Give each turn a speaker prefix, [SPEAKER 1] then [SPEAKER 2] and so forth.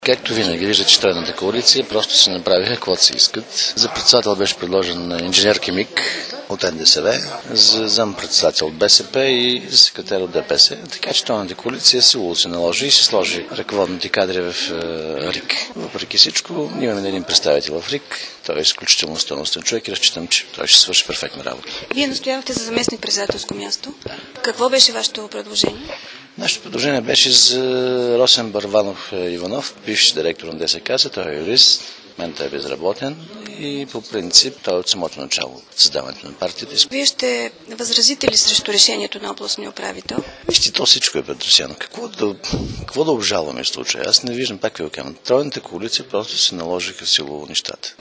[SPEAKER 1] Както винаги, виждате, че тройната коалиция просто се направиха каквото си искат. За председател беше предложен инженер Кемик от НДСВ, за зампредседател от БСП и за секретар от ДПС. Така че тройната коалиция силово се наложи и се сложи ръководните кадри в РИК. Въпреки всичко, имаме един представител в РИК. Той е изключително стойностен човек и разчитам, че той ще свърши перфектна работа.
[SPEAKER 2] Вие настоявахте за заместник-председателско място. Какво беше вашето предложение?
[SPEAKER 1] Нашето предложение беше за Росен Барванов Иванов, бивш директор на ДСК, той е юрист, мен той е безработен и по принцип той от самото начало от създаването на партията.
[SPEAKER 2] Вие ще възразите ли срещу решението на областния управител?
[SPEAKER 1] Вижте, то всичко е предрешено. Какво да обжалваме в случая? Аз не виждам, пак ви го казвам. Тройната коалиция просто се наложиха силово нещата.